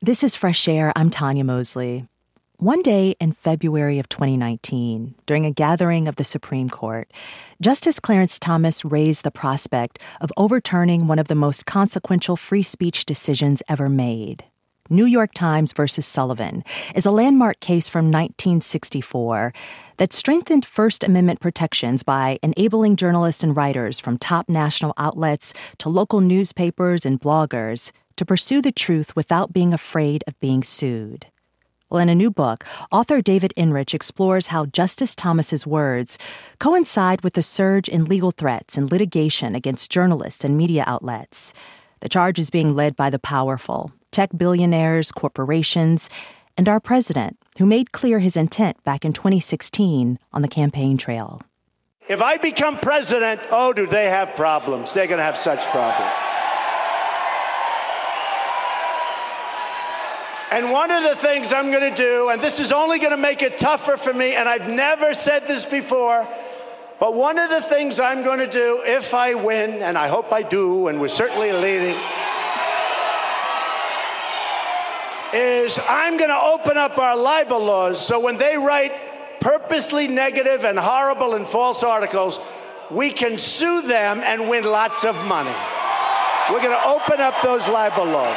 This is Fresh Air. I'm Tanya Mosley. One day in February of 2019, during a gathering of the Supreme Court, Justice Clarence Thomas raised the prospect of overturning one of the most consequential free speech decisions ever made. New York Times versus Sullivan is a landmark case from 1964 that strengthened First Amendment protections by enabling journalists and writers from top national outlets to local newspapers and bloggers to pursue the truth without being afraid of being sued. Well, in a new book, author David Enrich explores how Justice Thomas's words coincide with the surge in legal threats and litigation against journalists and media outlets. The charge is being led by the powerful, tech billionaires, corporations, and our president, who made clear his intent back in 2016 on the campaign trail. If I become president, oh, do they have problems? They're going to have such problems. And one of the things I'm going to do, and this is only going to make it tougher for me, and I've never said this before, but one of the things I'm going to do if I win, and I hope I do, and we're certainly leading, is I'm going to open up our libel laws so when they write purposely negative and horrible and false articles, we can sue them and win lots of money. We're going to open up those libel laws.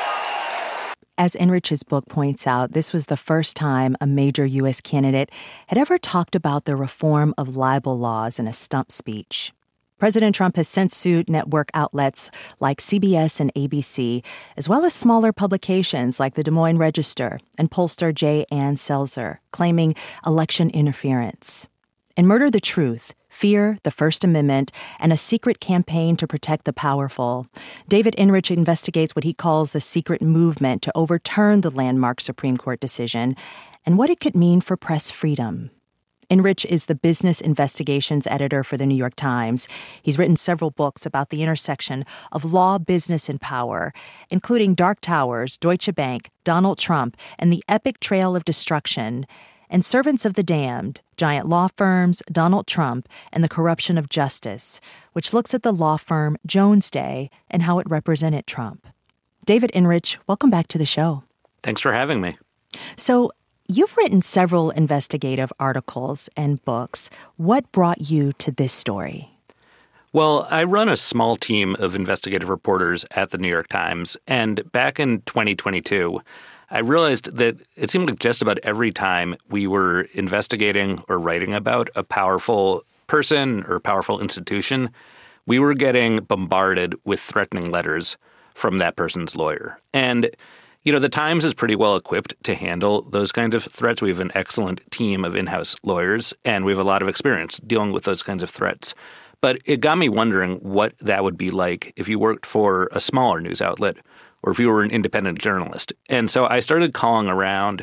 As Enrich's book points out, this was the first time a major U.S. candidate had ever talked about the reform of libel laws in a stump speech. President Trump has since sued network outlets like CBS and ABC, as well as smaller publications like the Des Moines Register and pollster J. Ann Selzer, claiming election interference. In Murder the Truth, Fear, the First Amendment, and a Secret Campaign to Protect the Powerful, David Enrich investigates what he calls the secret movement to overturn the landmark Supreme Court decision and what it could mean for press freedom. Enrich is the business investigations editor for the New York Times. He's written several books about the intersection of law, business, and power, including Dark Towers, Deutsche Bank, Donald Trump, and the Epic Trail of Destruction, and Servants of the Damned, Giant Law Firms, Donald Trump, and the Corruption of Justice, which looks at the law firm Jones Day and how it represented Trump. David Enrich, welcome back to the show. Thanks for having me. So, you've written several investigative articles and books. What brought you to this story? Well, I run a small team of investigative reporters at the New York Times, and back in 2022, I realized that it seemed like just about every time we were investigating or writing about a powerful person or powerful institution, we were getting bombarded with threatening letters from that person's lawyer. And, you know, the Times is pretty well equipped to handle those kinds of threats. We have an excellent team of in-house lawyers, and we have a lot of experience dealing with those kinds of threats. But it got me wondering what that would be like if you worked for a smaller news outlet or if you were an independent journalist. And so I started calling around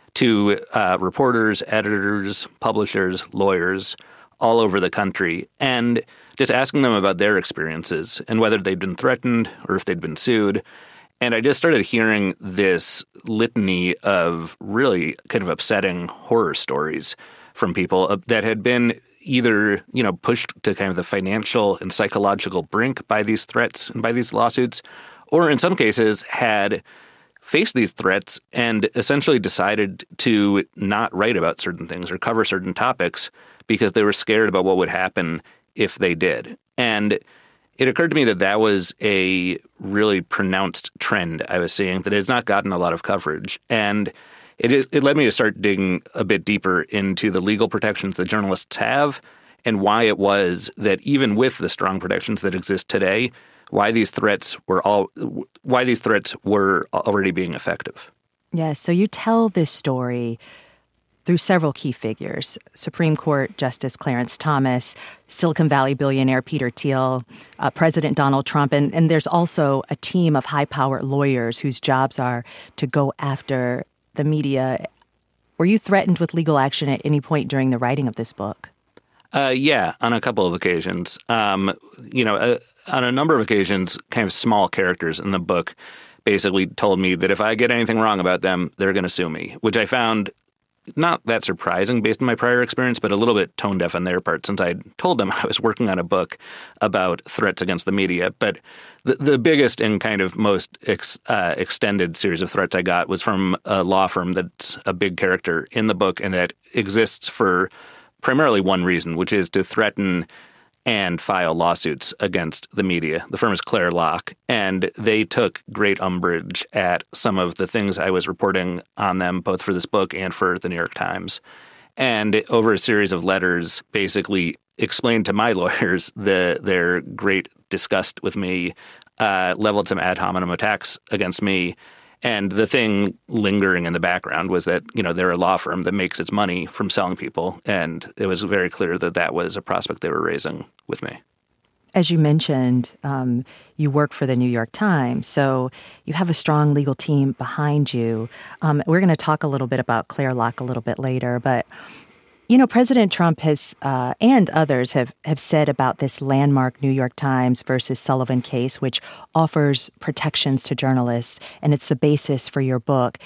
to reporters, editors, publishers, lawyers all over the country and just asking them about their experiences and whether they'd been threatened or if they'd been sued. And I just started hearing this litany of really kind of upsetting horror stories from people that had been either, you know, pushed to kind of the financial and psychological brink by these threats and by these lawsuits, or in some cases had faced these threats and essentially decided to not write about certain things or cover certain topics because they were scared about what would happen if they did. And it occurred to me that that was a really pronounced trend I was seeing that has not gotten a lot of coverage. And it led me to start digging a bit deeper into the legal protections that journalists have and why it was that even with the strong protections that exist today, why these threats were already being effective. Yes, so you tell this story through several key figures: Supreme Court Justice Clarence Thomas, Silicon Valley billionaire Peter Thiel, President Donald Trump, and there's also a team of high-powered lawyers whose jobs are to go after the media. Were you threatened with legal action at any point during the writing of this book? Yeah, on a couple of occasions. On a number of occasions, kind of small characters in the book basically told me that if I get anything wrong about them, they're going to sue me, which I found not that surprising based on my prior experience, but a little bit tone deaf on their part since I told them I was working on a book about threats against the media. But the biggest and kind of most extended series of threats I got was from a law firm that's a big character in the book and that exists for primarily one reason, which is to threaten and file lawsuits against the media. The firm is Clare Locke, and they took great umbrage at some of the things I was reporting on them, both for this book and for the New York Times. And over a series of letters, basically explained to my lawyers their great disgust with me, leveled some ad hominem attacks against me. And the thing lingering in the background was that, they're a law firm that makes its money from selling people. And it was very clear that that was a prospect they were raising with me. As you mentioned, you work for the New York Times, so you have a strong legal team behind you. We're going to talk a little bit about Clare Locke a little bit later, but President Trump has and others have said about this landmark New York Times versus Sullivan case, which offers protections to journalists, and it's the basis for your book,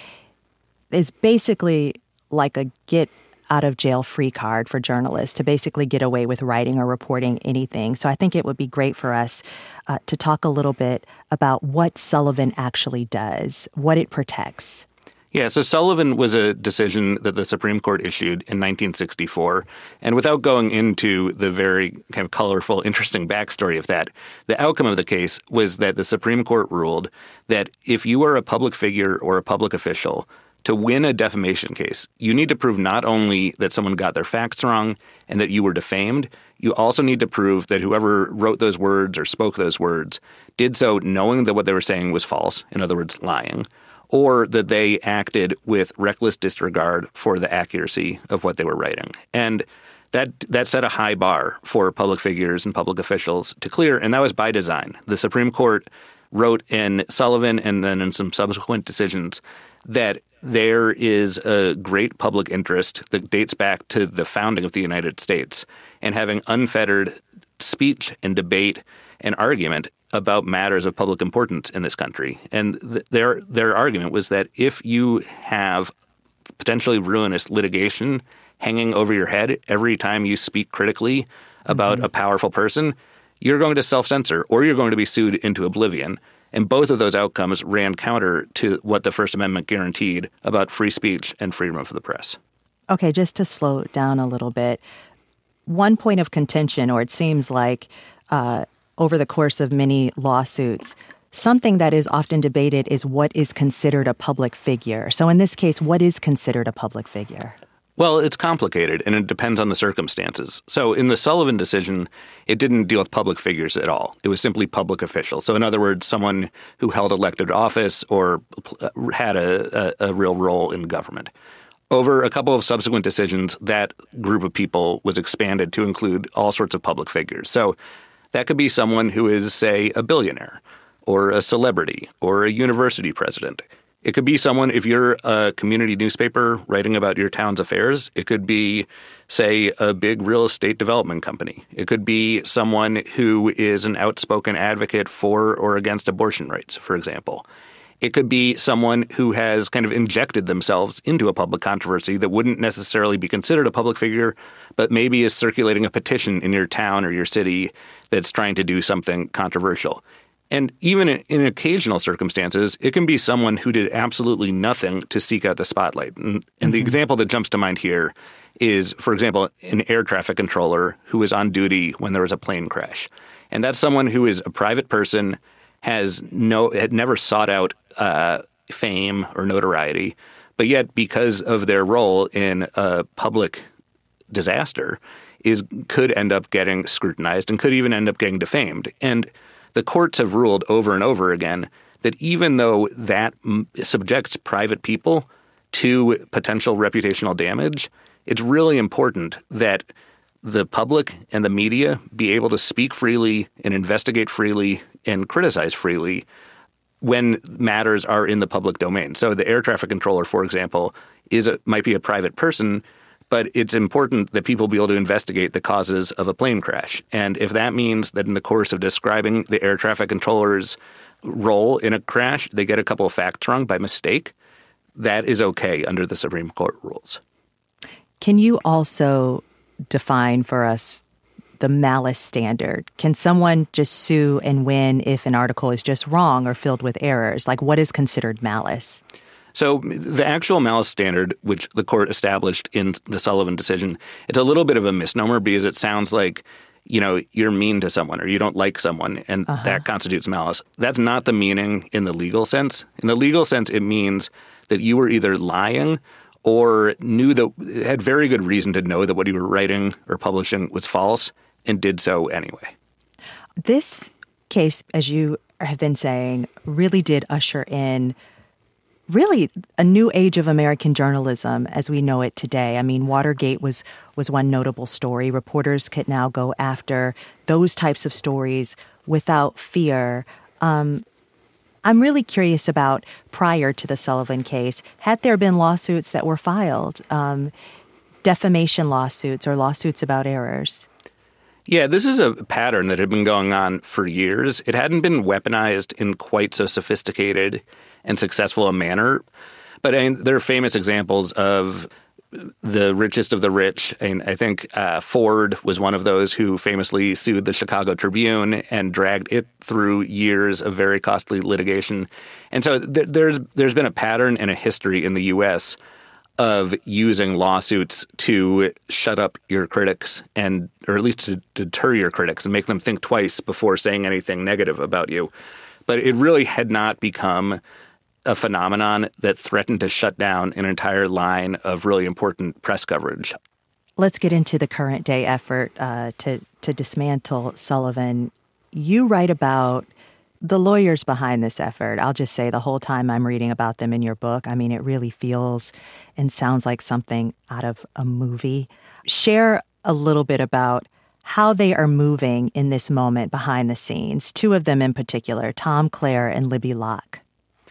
is basically like a get out of jail free card for journalists to basically get away with writing or reporting anything. So I think it would be great for us to talk a little bit about what Sullivan actually does, what it protects. Yeah, so Sullivan was a decision that the Supreme Court issued in 1964. And without going into the very kind of colorful, interesting backstory of that, the outcome of the case was that the Supreme Court ruled that if you are a public figure or a public official, to win a defamation case, you need to prove not only that someone got their facts wrong and that you were defamed, you also need to prove that whoever wrote those words or spoke those words did so knowing that what they were saying was false, in other words, lying, or that they acted with reckless disregard for the accuracy of what they were writing. And that set a high bar for public figures and public officials to clear, and that was by design. The Supreme Court wrote in Sullivan and then in some subsequent decisions that there is a great public interest that dates back to the founding of the United States and having unfettered speech and debate and argument about matters of public importance in this country. And their argument was that if you have potentially ruinous litigation hanging over your head every time you speak critically about a powerful person, you're going to self-censor or you're going to be sued into oblivion. And both of those outcomes ran counter to what the First Amendment guaranteed about free speech and freedom of the press. Okay, just to slow down a little bit, one point of contention, or it seems like over the course of many lawsuits, something that is often debated is what is considered a public figure. So in this case, what is considered a public figure? Well, it's complicated, and it depends on the circumstances. So in the Sullivan decision, it didn't deal with public figures at all. It was simply public officials. So in other words, someone who held elected office or had a real role in government. Over a couple of subsequent decisions, that group of people was expanded to include all sorts of public figures. So that could be someone who is, say, a billionaire or a celebrity or a university president. It could be someone, if you're a community newspaper writing about your town's affairs, it could be, say, a big real estate development company. It could be someone who is an outspoken advocate for or against abortion rights, for example. It could be someone who has kind of injected themselves into a public controversy that wouldn't necessarily be considered a public figure, but maybe is circulating a petition in your town or your city that's trying to do something controversial. And even in occasional circumstances, it can be someone who did absolutely nothing to seek out the spotlight. And the example that jumps to mind here is, for example, an air traffic controller who was on duty when there was a plane crash. And that's someone who is a private person, had never sought out fame or notoriety, but yet because of their role in a public disaster, could end up getting scrutinized and could even end up getting defamed. And the courts have ruled over and over again that even though that subjects private people to potential reputational damage, it's really important that the public and the media be able to speak freely and investigate freely and criticize freely when matters are in the public domain. So the air traffic controller, for example, might be a private person, but it's important that people be able to investigate the causes of a plane crash. And if that means that in the course of describing the air traffic controller's role in a crash, they get a couple of facts wrong by mistake, that is okay under the Supreme Court rules. Can you also define for us the malice standard? Can someone just sue and win if an article is just wrong or filled with errors? Like, what is considered malice? So the actual malice standard, which the court established in the Sullivan decision, it's a little bit of a misnomer because it sounds like, you're mean to someone or you don't like someone, and that constitutes malice. That's not the meaning in the legal sense. In the legal sense, it means that you were either lying or had very good reason to know that what you were writing or publishing was false and did so anyway. This case, as you have been saying, really did usher in really a new age of American journalism as we know it today. I mean, Watergate was one notable story. Reporters could now go after those types of stories without fear. I'm really curious about, prior to the Sullivan case, had there been lawsuits that were filed, defamation lawsuits or lawsuits about errors? Yeah, this is a pattern that had been going on for years. It hadn't been weaponized in quite so sophisticated and successful a manner. But there are famous examples of the richest of the rich. And I think Ford was one of those who famously sued the Chicago Tribune and dragged it through years of very costly litigation. And so there's been a pattern and a history in the U.S. of using lawsuits to shut up your critics or at least to deter your critics and make them think twice before saying anything negative about you. But it really had not become a phenomenon that threatened to shut down an entire line of really important press coverage. Let's get into the current day effort to dismantle Sullivan. You write about the lawyers behind this effort. I'll just say the whole time I'm reading about them in your book, I mean, it really feels and sounds like something out of a movie. Share a little bit about how they are moving in this moment behind the scenes. Two of them in particular, Tom Clare and Libby Locke.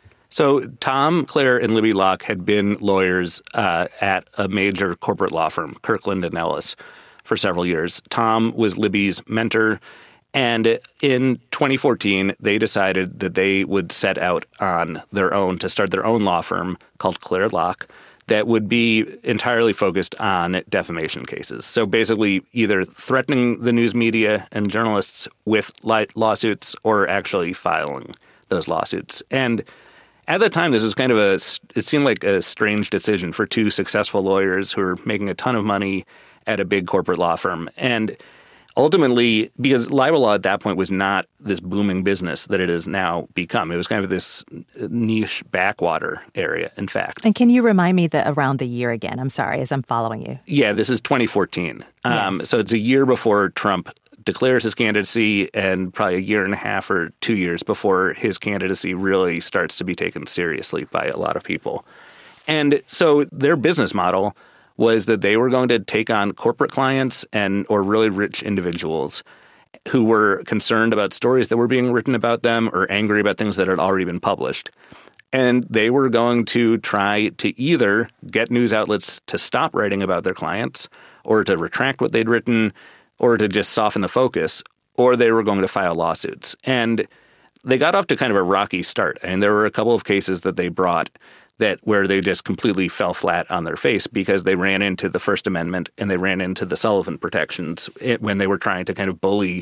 So Tom Clare and Libby Locke had been lawyers at a major corporate law firm, Kirkland & Ellis, for several years. Tom was Libby's mentor. And in 2014, they decided that they would set out on their own to start their own law firm called Clare Locke that would be entirely focused on defamation cases. So basically either threatening the news media and journalists with lawsuits or actually filing those lawsuits. And at the time, this was kind of it seemed like a strange decision for two successful lawyers who were making a ton of money at a big corporate law firm. And ultimately, because libel law at that point was not this booming business that it has now become. It was kind of this niche backwater area, in fact. And can you remind me around the year again? I'm sorry, as I'm following you. Yeah, this is 2014. Yes. So it's a year before Trump declares his candidacy and probably a year and a half or 2 years before his candidacy really starts to be taken seriously by a lot of people. And so their business model was that they were going to take on corporate clients or really rich individuals who were concerned about stories that were being written about them or angry about things that had already been published. And they were going to try to either get news outlets to stop writing about their clients or to retract what they'd written or to just soften the focus, or they were going to file lawsuits. And they got off to kind of a rocky start. And there were a couple of cases that they brought where they just completely fell flat on their face because they ran into the First Amendment and they ran into the Sullivan protections when they were trying to kind of bully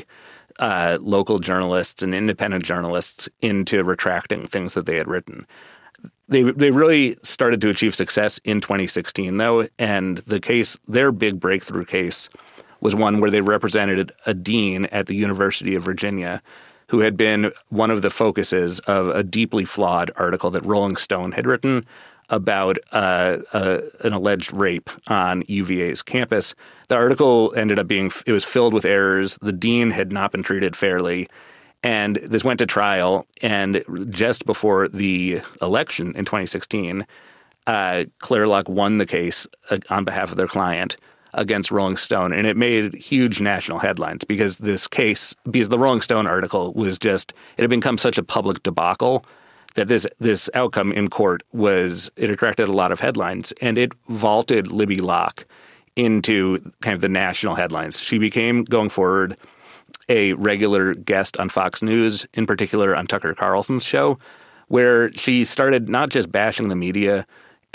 local journalists and independent journalists into retracting things that they had written. They really started to achieve success in 2016, though, and their big breakthrough case was one where they represented a dean at the University of Virginia who had been one of the focuses of a deeply flawed article that Rolling Stone had written about an alleged rape on UVA's campus. The article ended up it was filled with errors. The dean had not been treated fairly. And this went to trial. And just before the election in 2016, Clare Locke won the case on behalf of their client against Rolling Stone. And it made huge national headlines because the Rolling Stone article it had become such a public debacle that this outcome in court it attracted a lot of headlines. And it vaulted Libby Locke into kind of the national headlines. She became, going forward, a regular guest on Fox News, in particular on Tucker Carlson's show, where she started not just bashing the media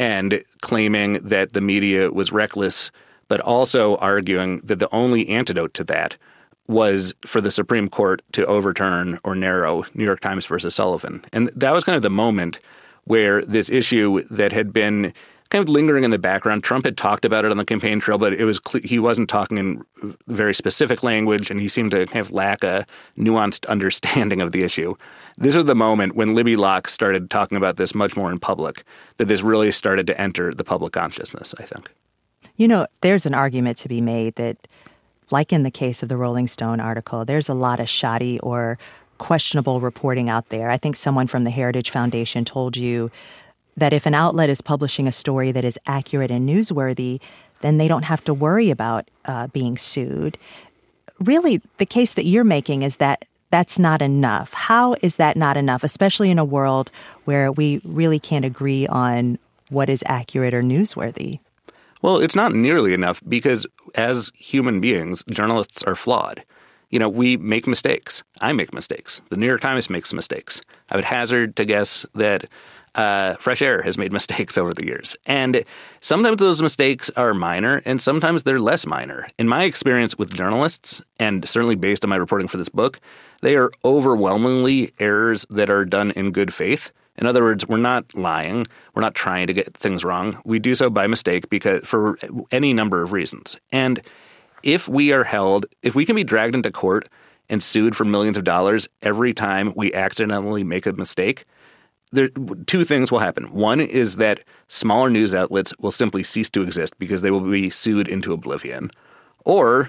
and claiming that the media was reckless, but also arguing that the only antidote to that was for the Supreme Court to overturn or narrow New York Times versus Sullivan. And that was kind of the moment where this issue that had been kind of lingering in the background, Trump had talked about it on the campaign trail, but it was he wasn't talking in very specific language, and he seemed to kind of lack a nuanced understanding of the issue. This was the moment when Libby Locke started talking about this much more in public, that this really started to enter the public consciousness, I think. You know, there's an argument to be made that, like in the case of the Rolling Stone article, there's a lot of shoddy or questionable reporting out there. I think someone from the Heritage Foundation told you that if an outlet is publishing a story that is accurate and newsworthy, then they don't have to worry about being sued. Really, the case that you're making is that that's not enough. How is that not enough, especially in a world where we really can't agree on what is accurate or newsworthy? Well, it's not nearly enough because as human beings, journalists are flawed. You know, we make mistakes. I make mistakes. The New York Times makes mistakes. I would hazard to guess that Fresh Air has made mistakes over the years. And sometimes those mistakes are minor, and sometimes they're less minor. In my experience with journalists, and certainly based on my reporting for this book, they are overwhelmingly errors that are done in good faith. In other words, we're not lying. We're not trying to get things wrong. We do so by mistake because for any number of reasons. And if we can be dragged into court and sued for millions of dollars every time we accidentally make a mistake, two things will happen. One is that smaller news outlets will simply cease to exist because they will be sued into oblivion. Or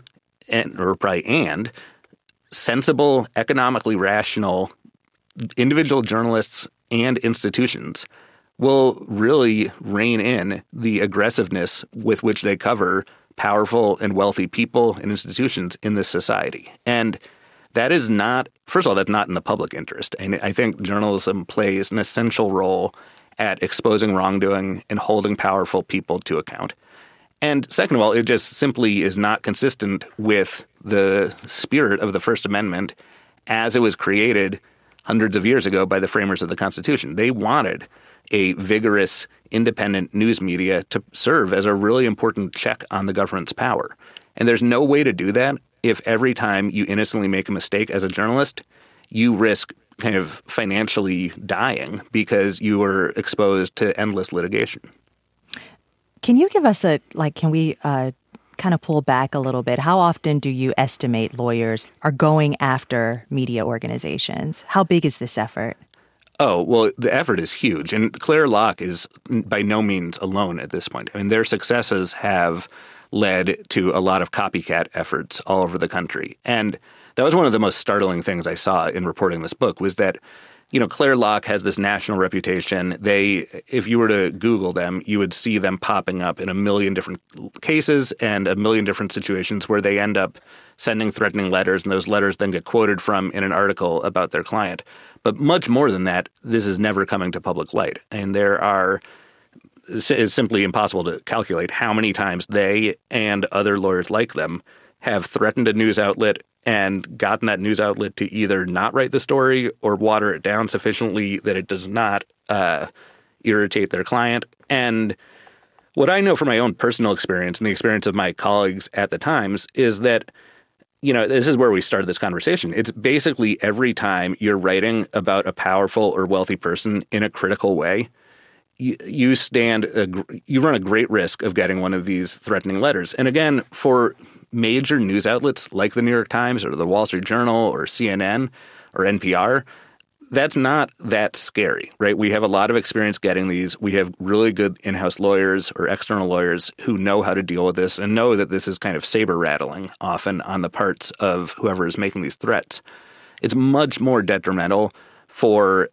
sensible, economically rational individual journalists and institutions will really rein in the aggressiveness with which they cover powerful and wealthy people and institutions in this society. And that is not, first of all, that's not in the public interest. And I think journalism plays an essential role at exposing wrongdoing and holding powerful people to account. And second of all, it just simply is not consistent with the spirit of the First Amendment as it was created hundreds of years ago by the framers of the Constitution. They wanted a vigorous, independent news media to serve as a really important check on the government's power. And there's no way to do that if every time you innocently make a mistake as a journalist, you risk kind of financially dying because you are exposed to endless litigation. Can you give us can we kind of pull back a little bit? How often do you estimate lawyers are going after media organizations? How big is this effort? Oh, well, the effort is huge. And Claire Locke is by no means alone at this point. I mean, their successes have led to a lot of copycat efforts all over the country. And that was one of the most startling things I saw in reporting this book was that, you know, Claire Locke has this national reputation. If you were to Google them, you would see them popping up in a million different cases and a million different situations where they end up sending threatening letters, and those letters then get quoted from in an article about their client. But much more than that, this is never coming to public light. And it's simply impossible to calculate how many times they and other lawyers like them have threatened a news outlet and gotten that news outlet to either not write the story or water it down sufficiently that it does not irritate their client. And what I know from my own personal experience and the experience of my colleagues at the Times is that, you know, this is where we started this conversation. It's basically every time you're writing about a powerful or wealthy person in a critical way, you run a great risk of getting one of these threatening letters. And again, for major news outlets like the New York Times or the Wall Street Journal or CNN or NPR, that's not that scary, right? We have a lot of experience getting these. We have really good in-house lawyers or external lawyers who know how to deal with this and know that this is kind of saber rattling often on the parts of whoever is making these threats. It's much more detrimental for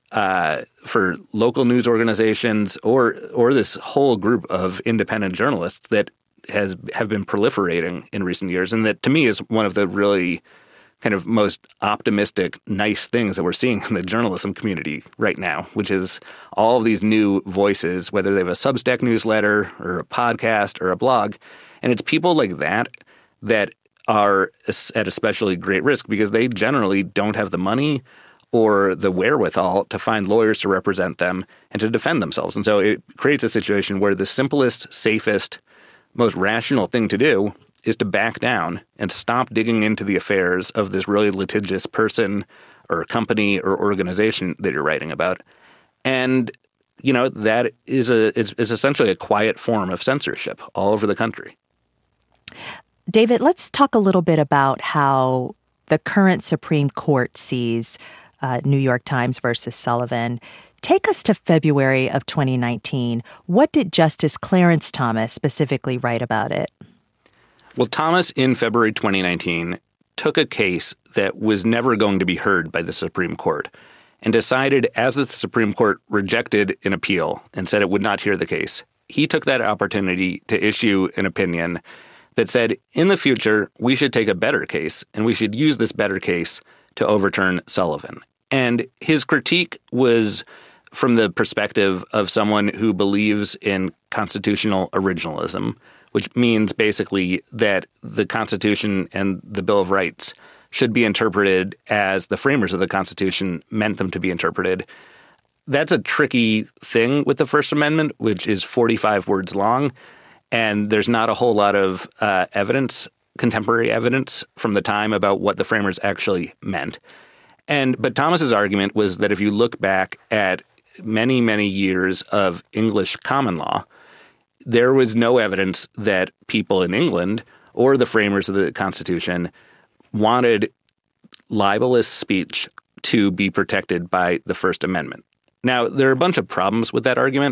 local news organizations or this whole group of independent journalists that have been proliferating in recent years, and that to me is one of the really kind of most optimistic, nice things that we're seeing in the journalism community right now, which is all of these new voices, whether they have a Substack newsletter or a podcast or a blog, and it's people like that are at especially great risk because they generally don't have the money or the wherewithal to find lawyers to represent them and to defend themselves. And so it creates a situation where the simplest, safest, most rational thing to do is to back down and stop digging into the affairs of this really litigious person or company or organization that you're writing about. And, that is essentially a quiet form of censorship all over the country. David, let's talk a little bit about how the current Supreme Court sees New York Times versus Sullivan. Take us to February of 2019. What did Justice Clarence Thomas specifically write about it? Well, Thomas, in February 2019, took a case that was never going to be heard by the Supreme Court and decided, as the Supreme Court rejected an appeal and said it would not hear the case, he took that opportunity to issue an opinion that said, in the future, we should take a better case, and we should use this better case to overturn Sullivan. And his critique was from the perspective of someone who believes in constitutional originalism, which means basically that the Constitution and the Bill of Rights should be interpreted as the framers of the Constitution meant them to be interpreted. That's a tricky thing with the First Amendment, which is 45 words long, and there's not a whole lot of contemporary evidence from the time about what the framers actually meant. But Thomas's argument was that if you look back at many, many years of English common law, there was no evidence that people in England or the framers of the Constitution wanted libelous speech to be protected by the First Amendment. Now, there are a bunch of problems with that argument.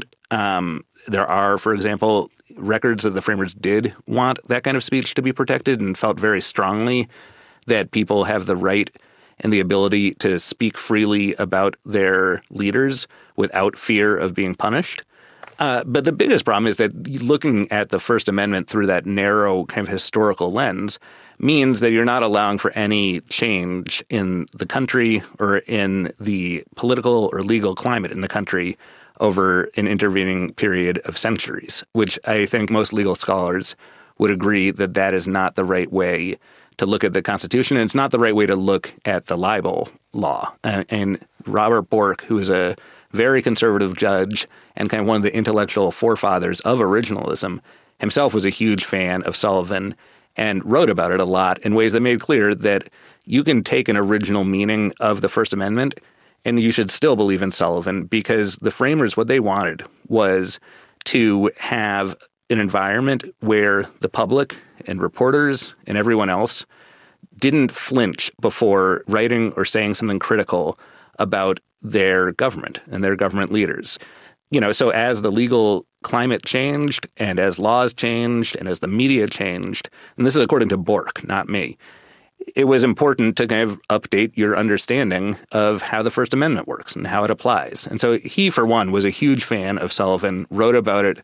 There are, for example, records that the framers did want that kind of speech to be protected and felt very strongly that people have the right and the ability to speak freely about their leaders without fear of being punished. But the biggest problem is that looking at the First Amendment through that narrow kind of historical lens means that you're not allowing for any change in the country or in the political or legal climate in the country over an intervening period of centuries, which I think most legal scholars would agree that that is not the right way to look at the Constitution, and it's not the right way to look at the libel law. And Robert Bork, who is a very conservative judge and kind of one of the intellectual forefathers of originalism, himself was a huge fan of Sullivan and wrote about it a lot in ways that made clear that you can take an original meaning of the First Amendment and you should still believe in Sullivan, because the framers, what they wanted was to have an environment where the public and reporters and everyone else didn't flinch before writing or saying something critical about their government and their government leaders. So as the legal climate changed and as laws changed and as the media changed, and this is according to Bork, not me, it was important to kind of update your understanding of how the First Amendment works and how it applies. And so he, for one, was a huge fan of Sullivan, wrote about it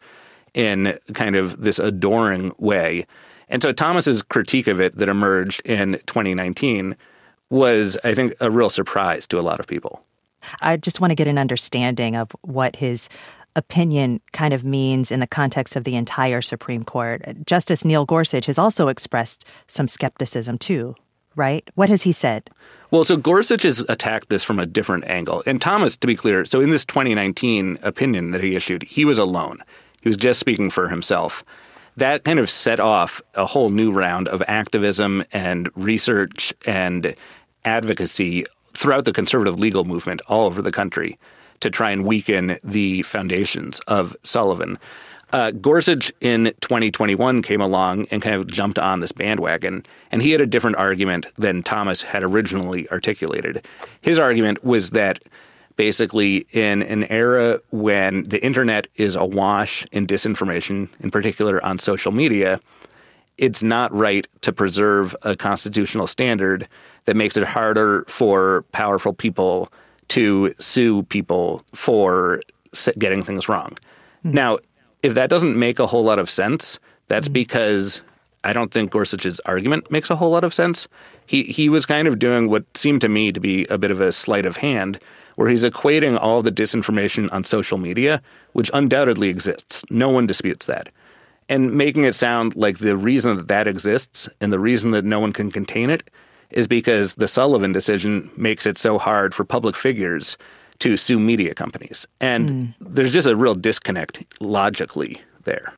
in kind of this adoring way. And so Thomas's critique of it that emerged in 2019 was, I think, a real surprise to a lot of people. I just want to get an understanding of what his opinion kind of means in the context of the entire Supreme Court. Justice Neil Gorsuch has also expressed some skepticism too, right? What has he said? Well, so Gorsuch has attacked this from a different angle. And Thomas, to be clear, so in this 2019 opinion that he issued, he was alone. He was just speaking for himself. That kind of set off a whole new round of activism and research and advocacy throughout the conservative legal movement all over the country to try and weaken the foundations of Sullivan. Gorsuch in 2021 came along and kind of jumped on this bandwagon, and he had a different argument than Thomas had originally articulated. His argument was that basically in an era when the internet is awash in disinformation, in particular on social media, it's not right to preserve a constitutional standard that makes it harder for powerful people to sue people for getting things wrong. Mm-hmm. Now, if that doesn't make a whole lot of sense, that's because I don't think Gorsuch's argument makes a whole lot of sense. He was kind of doing what seemed to me to be a bit of a sleight of hand, where he's equating all the disinformation on social media, which undoubtedly exists. No one disputes that. And making it sound like the reason that that exists and the reason that no one can contain it is because the Sullivan decision makes it so hard for public figures to sue media companies. And there's just a real disconnect logically there.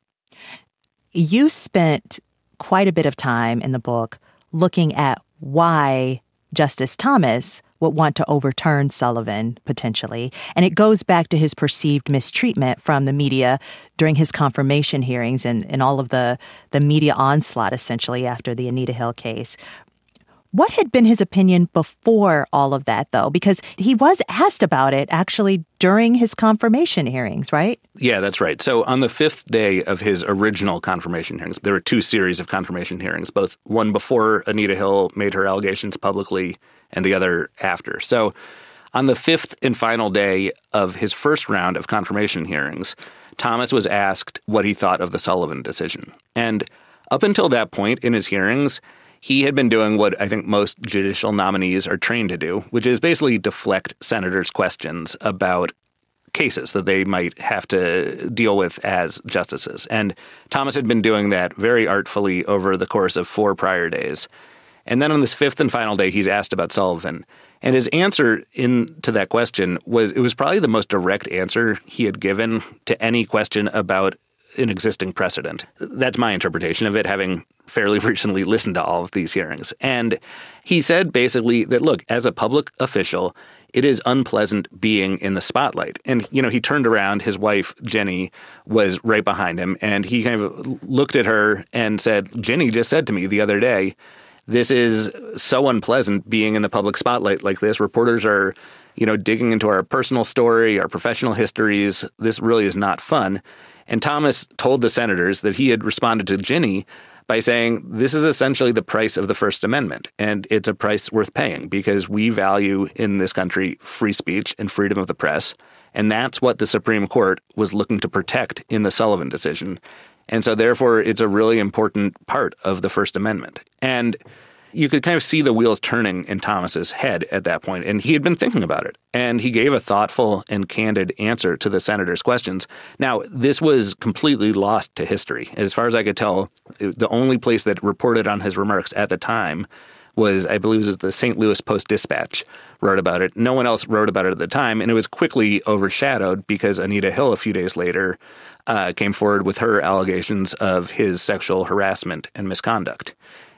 You spent quite a bit of time in the book looking at why Justice Thomas would want to overturn Sullivan, potentially. And it goes back to his perceived mistreatment from the media during his confirmation hearings and all of the media onslaught, essentially, after the Anita Hill case. What had been his opinion before all of that, though? Because he was asked about it, actually, during his confirmation hearings, right? Yeah, that's right. So on the fifth day of his original confirmation hearings, there were two series of confirmation hearings, both one before Anita Hill made her allegations publicly and the other after. So on the fifth and final day of his first round of confirmation hearings, Thomas was asked what he thought of the Sullivan decision. And up until that point in his hearings, he had been doing what I think most judicial nominees are trained to do, which is basically deflect senators' questions about cases that they might have to deal with as justices. And Thomas had been doing that very artfully over the course of 4 prior days. And then on this fifth and final day, he's asked about Sullivan. And his answer to that question was probably the most direct answer he had given to any question about an existing precedent. That's my interpretation of it, having fairly recently listened to all of these hearings. And he said basically that, look, as a public official, it is unpleasant being in the spotlight. And, he turned around, his wife, Jenny, was right behind him, and he kind of looked at her and said, Jenny just said to me the other day, this is so unpleasant being in the public spotlight like this. Reporters are, digging into our personal story, our professional histories. This really is not fun. And Thomas told the senators that he had responded to Ginny by saying, this is essentially the price of the First Amendment, and it's a price worth paying because we value in this country free speech and freedom of the press, and that's what the Supreme Court was looking to protect in the Sullivan decision. And so therefore, it's a really important part of the First Amendment. And you could kind of see the wheels turning in Thomas's head at that point, and he had been thinking about it. And he gave a thoughtful and candid answer to the senators' questions. Now, this was completely lost to history. As far as I could tell, the only place that reported on his remarks at the time was, I believe it was the St. Louis Post-Dispatch wrote about it. No one else wrote about it at the time, and it was quickly overshadowed because Anita Hill, a few days later, came forward with her allegations of his sexual harassment and misconduct.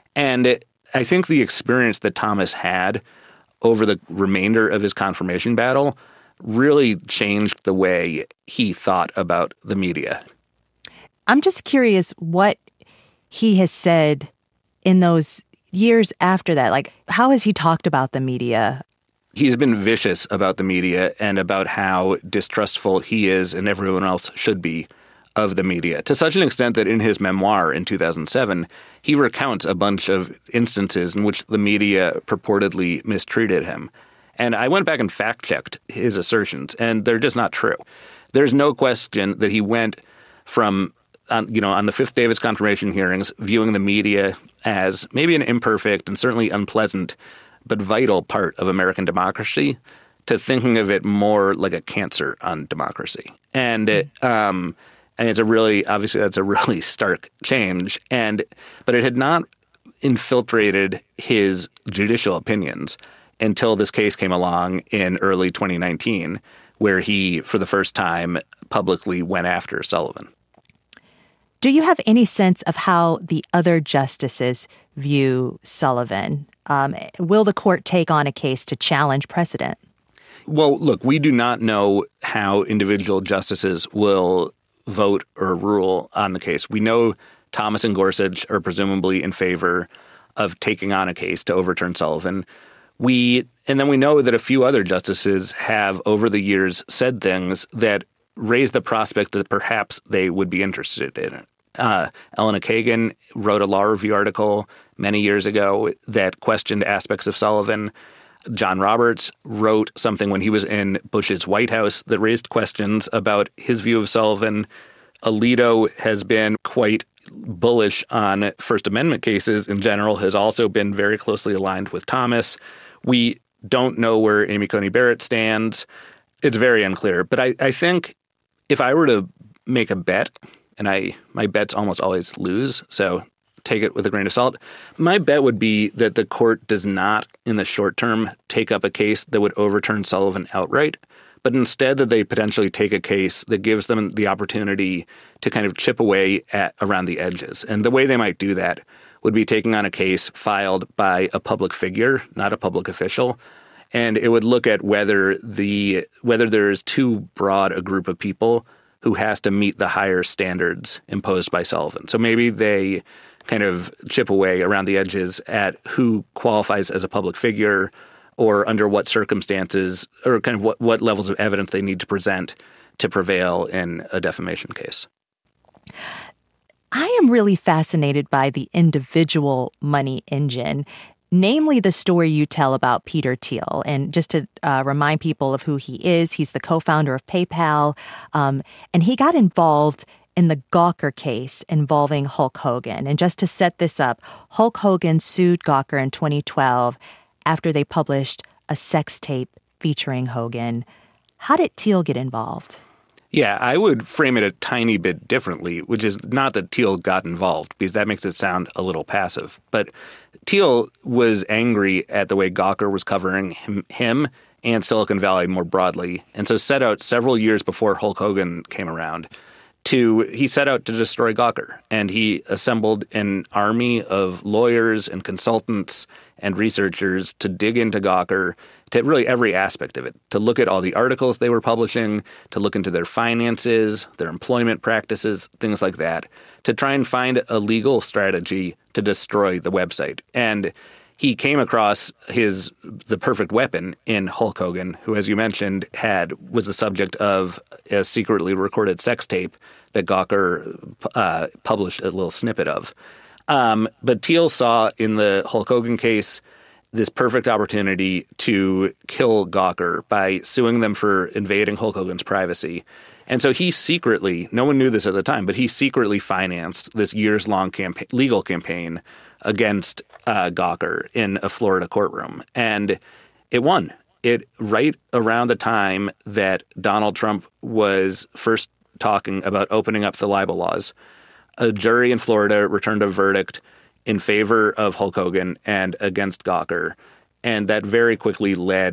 And I think the experience that Thomas had over the remainder of his confirmation battle really changed the way he thought about the media. I'm just curious what he has said in those years after that. Like, how has he talked about the media? He's been vicious about the media and about how distrustful he is and everyone else should be of the media, to such an extent that in his memoir in 2007, he recounts a bunch of instances in which the media purportedly mistreated him. And I went back and fact-checked his assertions, and they're just not true. There's no question that he went from, on the fifth day of his confirmation hearings, viewing the media as maybe an imperfect and certainly unpleasant but vital part of American democracy, to thinking of it more like a cancer on democracy. And it's that's a really stark change. But it had not infiltrated his judicial opinions until this case came along in early 2019, where he, for the first time, publicly went after Sullivan. Do you have any sense of how the other justices view Sullivan? Will the court take on a case to challenge precedent? Well, look, we do not know how individual justices will vote or rule on the case. We know Thomas and Gorsuch are presumably in favor of taking on a case to overturn Sullivan. And then we know that a few other justices have over the years said things that raise the prospect that perhaps they would be interested in it. Elena Kagan wrote a law review article many years ago that questioned aspects of Sullivan. John Roberts wrote something when he was in Bush's White House that raised questions about his view of Sullivan. Alito has been quite bullish on First Amendment cases in general, has also been very closely aligned with Thomas. We don't know where Amy Coney Barrett stands. It's very unclear. But I think if I were to make a bet, and my bets almost always lose, so take it with a grain of salt. My bet would be that the court does not, in the short term, take up a case that would overturn Sullivan outright, but instead that they potentially take a case that gives them the opportunity to kind of chip away around the edges. And the way they might do that would be taking on a case filed by a public figure, not a public official, and it would look at whether there is too broad a group of people who has to meet the higher standards imposed by Sullivan. So maybe they kind of chip away around the edges at who qualifies as a public figure or under what circumstances or kind of what levels of evidence they need to present to prevail in a defamation case. I am really fascinated by the individual money engine, namely the story you tell about Peter Thiel. And just to remind people of who he is, he's the co-founder of PayPal, and he got involved in the Gawker case involving Hulk Hogan. And just to set this up, Hulk Hogan sued Gawker in 2012 after they published a sex tape featuring Hogan. How did Thiel get involved? Yeah, I would frame it a tiny bit differently, which is not that Thiel got involved, because that makes it sound a little passive. But Thiel was angry at the way Gawker was covering him and Silicon Valley more broadly, and so set out several years before Hulk Hogan came around he set out to destroy Gawker. And he assembled an army of lawyers and consultants and researchers to dig into Gawker, to really every aspect of it, to look at all the articles they were publishing, to look into their finances, their employment practices, things like that, to try and find a legal strategy to destroy the website. And he came across the perfect weapon in Hulk Hogan, who, as you mentioned, was the subject of a secretly recorded sex tape that Gawker published a little snippet of. But Thiel saw in the Hulk Hogan case this perfect opportunity to kill Gawker by suing them for invading Hulk Hogan's privacy. And so he secretly, no one knew this at the time, but he secretly financed this years-long legal campaign against Gawker in a Florida courtroom. And it won. It right around the time that Donald Trump was first talking about opening up the libel laws, a jury in Florida returned a verdict in favor of Hulk Hogan and against Gawker. And that very quickly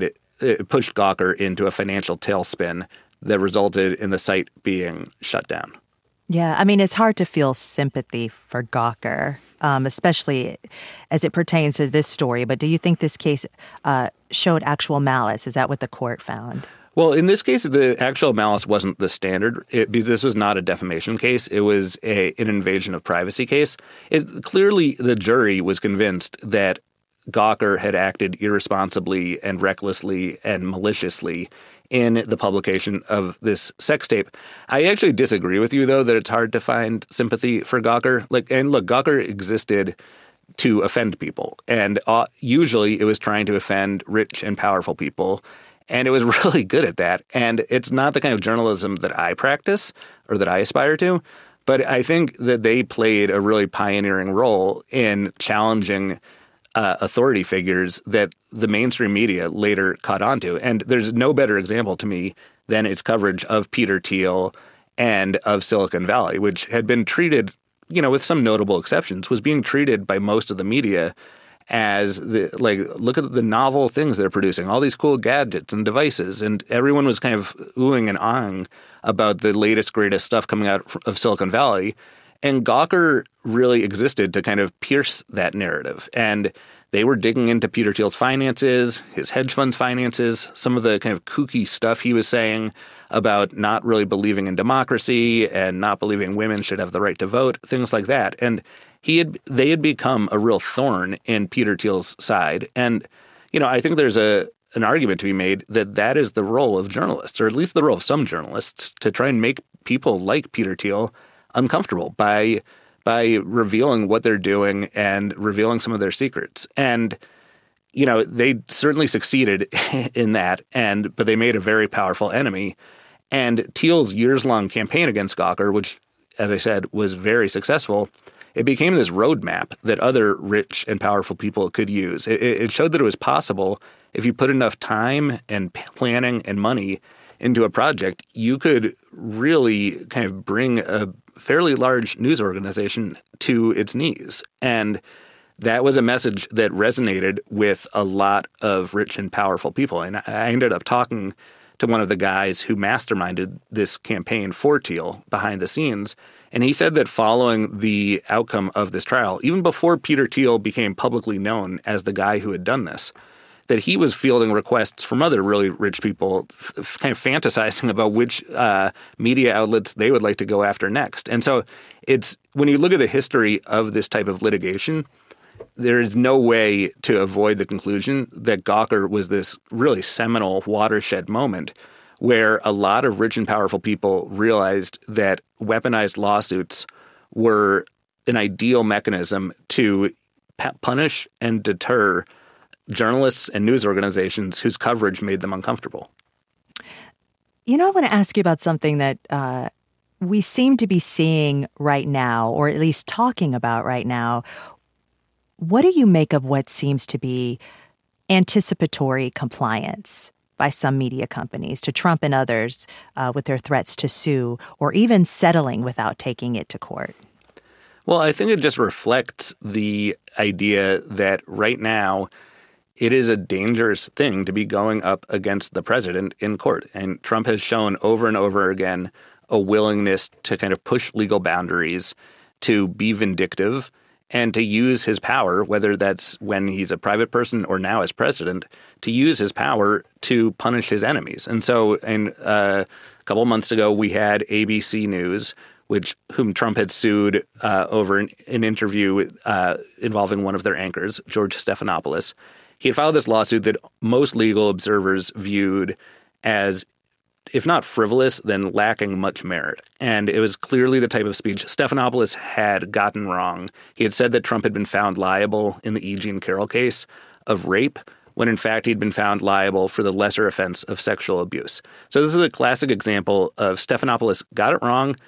pushed Gawker into a financial tailspin that resulted in the site being shut down. Yeah, I mean, it's hard to feel sympathy for Gawker, especially as it pertains to this story. But do you think this case showed actual malice? Is that what the court found? Well, in this case, the actual malice wasn't the standard. Because this was not a defamation case. It was an invasion of privacy case. Clearly, the jury was convinced that Gawker had acted irresponsibly and recklessly and maliciously in the publication of this sex tape. I actually disagree with you, though, that it's hard to find sympathy for Gawker. Gawker existed to offend people, and usually it was trying to offend rich and powerful people, and it was really good at that. And it's not the kind of journalism that I practice or that I aspire to, but I think that they played a really pioneering role in challenging authority figures that the mainstream media later caught on to. And there's no better example to me than its coverage of Peter Thiel and of Silicon Valley, which had been treated, with some notable exceptions, was being treated by most of the media as look at the novel things they're producing, all these cool gadgets and devices. And everyone was kind of oohing and ahhing about the latest, greatest stuff coming out of Silicon Valley. And Gawker really existed to kind of pierce that narrative. And they were digging into Peter Thiel's finances, his hedge fund's finances, some of the kind of kooky stuff he was saying about not really believing in democracy and not believing women should have the right to vote, things like that. And they had become a real thorn in Peter Thiel's side. And, I think there's an argument to be made that is the role of journalists, or at least the role of some journalists, to try and make people like Peter Thiel uncomfortable by revealing what they're doing and revealing some of their secrets. And, they certainly succeeded in that, but they made a very powerful enemy. And Thiel's years-long campaign against Gawker, which, as I said, was very successful, it became this roadmap that other rich and powerful people could use. It showed that it was possible if you put enough time and planning and money into a project, you could really kind of bring a fairly large news organization to its knees. And that was a message that resonated with a lot of rich and powerful people. And I ended up talking to one of the guys who masterminded this campaign for Thiel behind the scenes. And he said that following the outcome of this trial, even before Peter Thiel became publicly known as the guy who had done this, that he was fielding requests from other really rich people, kind of fantasizing about which media outlets they would like to go after next. And so it's when you look at the history of this type of litigation, there is no way to avoid the conclusion that Gawker was this really seminal watershed moment where a lot of rich and powerful people realized that weaponized lawsuits were an ideal mechanism to punish and deter journalists and news organizations whose coverage made them uncomfortable. You know, I want to ask you about something that we seem to be seeing right now, or at least talking about right now. What do you make of what seems to be anticipatory compliance by some media companies to Trump and others with their threats to sue, or even settling without taking it to court? Well, I think it just reflects the idea that right now it is a dangerous thing to be going up against the president in court. And Trump has shown over and over again a willingness to kind of push legal boundaries, to be vindictive, and to use his power, whether that's when he's a private person or now as president, to use his power to punish his enemies. And so a couple of months ago, we had ABC News, whom Trump had sued over an interview involving one of their anchors, George Stephanopoulos. He had filed this lawsuit that most legal observers viewed as, if not frivolous, then lacking much merit. And it was clearly the type of speech Stephanopoulos had gotten wrong. He had said that Trump had been found liable in the E. Jean Carroll case of rape, when in fact he'd been found liable for the lesser offense of sexual abuse. So this is a classic example of Stephanopoulos got it wrong,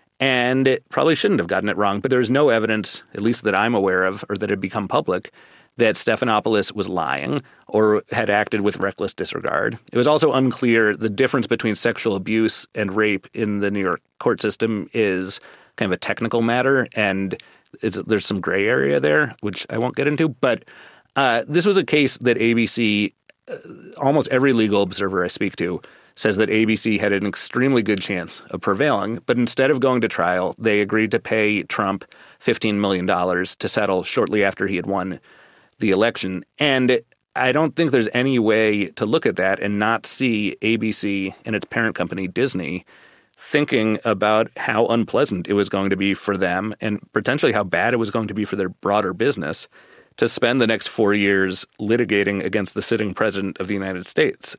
and it probably shouldn't have gotten it wrong, but there's no evidence, at least that I'm aware of, or that had become public, that Stephanopoulos was lying or had acted with reckless disregard. It was also unclear the difference between sexual abuse and rape in the New York court system is kind of a technical matter, and there's some gray area there, which I won't get into. But this was a case that ABC, almost every legal observer I speak to, says that ABC had an extremely good chance of prevailing. But instead of going to trial, they agreed to pay Trump $15 million to settle shortly after he had won the election. And I don't think there's any way to look at that and not see ABC and its parent company, Disney, thinking about how unpleasant it was going to be for them and potentially how bad it was going to be for their broader business to spend the next 4 years litigating against the sitting president of the United States.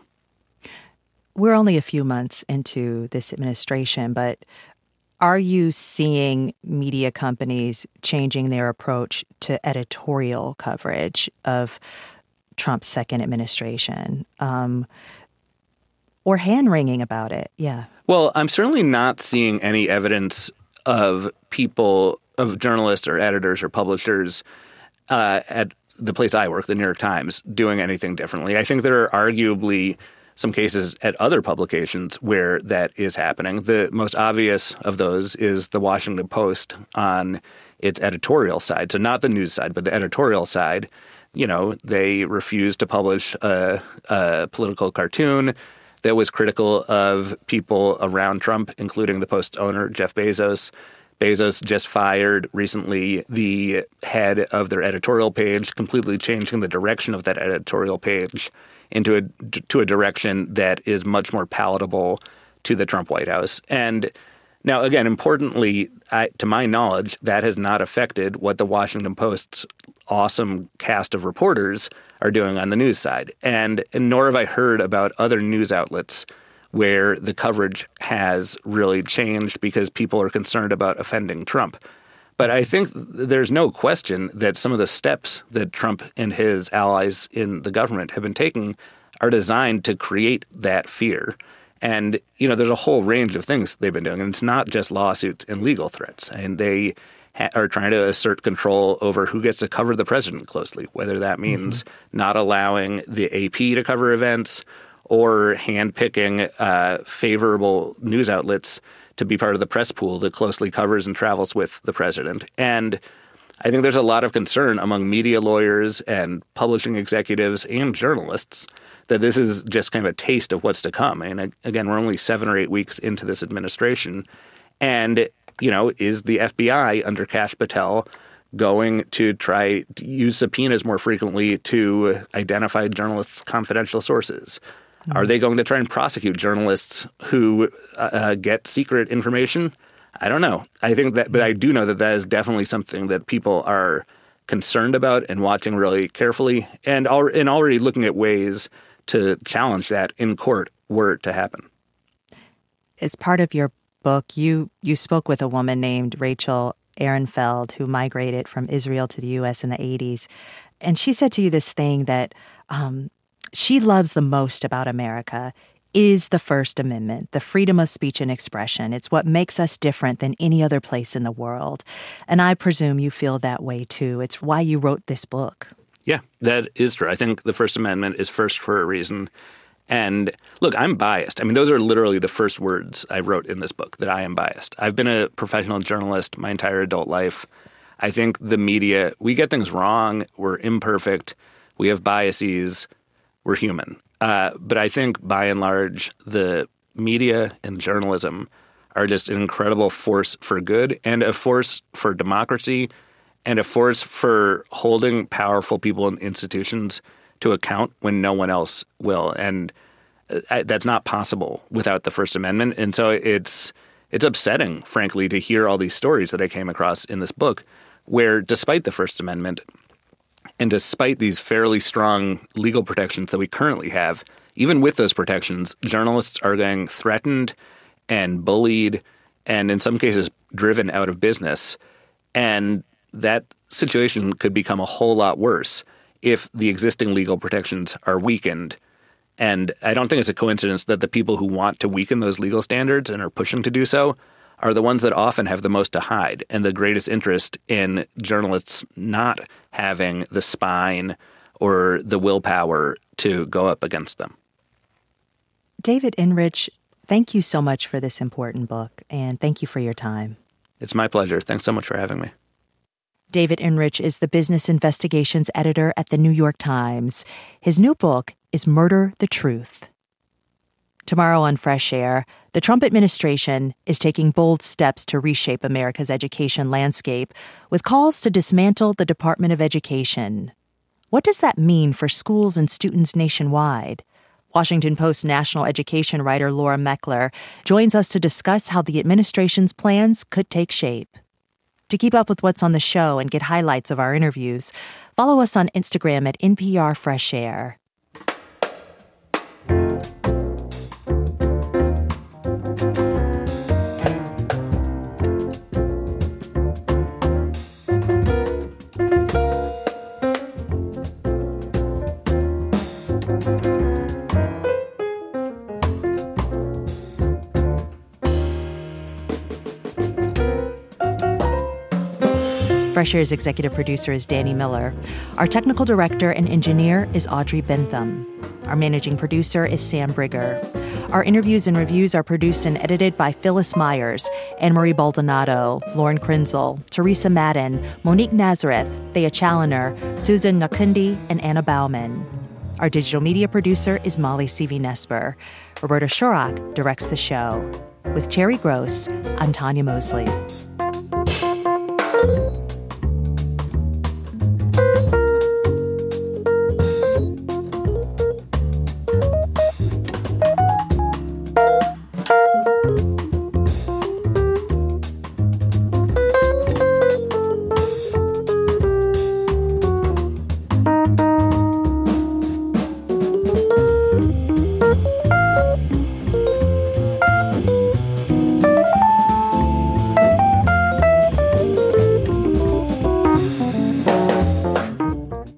We're only a few months into this administration, but are you seeing media companies changing their approach to editorial coverage of Trump's second administration, or hand-wringing about it? Yeah. Well, I'm certainly not seeing any evidence of journalists or editors or publishers at the place I work, the New York Times, doing anything differently. I think there are arguably some cases at other publications where that is happening. The most obvious of those is the Washington Post on its editorial side. So not the news side, but the editorial side. You know, they refused to publish a political cartoon that was critical of people around Trump, including the Post owner, Jeff Bezos. Bezos just fired recently the head of their editorial page, completely changing the direction of that editorial page into a direction that is much more palatable to the Trump White House. And now, again, importantly, to my knowledge, that has not affected what the Washington Post's awesome cast of reporters are doing on the news side. And nor have I heard about other news outlets where the coverage has really changed because people are concerned about offending Trump. But I think there's no question that some of the steps that Trump and his allies in the government have been taking are designed to create that fear. And, you know, there's a whole range of things they've been doing. And it's not just lawsuits and legal threats. And they are trying to assert control over who gets to cover the president closely, whether that means not allowing the AP to cover events or handpicking favorable news outlets to be part of the press pool that closely covers and travels with the president. And I think there's a lot of concern among media lawyers and publishing executives and journalists that this is just kind of a taste of what's to come. And again, we're only 7 or 8 weeks into this administration. And, is the FBI under Kash Patel going to try to use subpoenas more frequently to identify journalists' confidential sources? Mm-hmm. Are they going to try and prosecute journalists who get secret information? I don't know. I think that, but I do know that that is definitely something that people are concerned about and watching really carefully, and already looking at ways to challenge that in court were it to happen. As part of your book, you spoke with a woman named Rachel Ehrenfeld, who migrated from Israel to the U.S. in the 80s. And she said to you this thing that she loves the most about America is the First Amendment, the freedom of speech and expression. It's what makes us different than any other place in the world. And I presume you feel that way, too. It's why you wrote this book. Yeah, that is true. I think the First Amendment is first for a reason. And look, I'm biased. I mean, those are literally the first words I wrote in this book, that I am biased. I've been a professional journalist my entire adult life. I think the media, we get things wrong. We're imperfect. We have biases. We're human. But I think, by and large, the media and journalism are just an incredible force for good and a force for democracy and a force for holding powerful people and institutions to account when no one else will. And that's not possible without the First Amendment. And so it's upsetting, frankly, to hear all these stories that I came across in this book where, despite the First Amendment, and despite these fairly strong legal protections that we currently have, even with those protections, journalists are getting threatened and bullied and in some cases driven out of business. And that situation could become a whole lot worse if the existing legal protections are weakened. And I don't think it's a coincidence that the people who want to weaken those legal standards and are pushing to do so are the ones that often have the most to hide and the greatest interest in journalists not having the spine or the willpower to go up against them. David Enrich, thank you so much for this important book, and thank you for your time. It's my pleasure. Thanks so much for having me. David Enrich is the business investigations editor at The New York Times. His new book is Murder the Truth. Tomorrow on Fresh Air, the Trump administration is taking bold steps to reshape America's education landscape with calls to dismantle the Department of Education. What does that mean for schools and students nationwide? Washington Post national education writer Laura Meckler joins us to discuss how the administration's plans could take shape. To keep up with what's on the show and get highlights of our interviews, follow us on Instagram at NPR Fresh Air. Fresh Air's executive producer is Danny Miller. Our technical director and engineer is Audrey Bentham. Our managing producer is Sam Brigger. Our interviews and reviews are produced and edited by Phyllis Myers, Anne-Marie Baldonado, Lauren Krenzel, Teresa Madden, Monique Nazareth, Thea Challoner, Susan Nakundi, and Anna Bauman. Our digital media producer is Molly Seavey-Nesper. Roberta Shorak directs the show. With Terry Gross, I'm Tanya Mosley.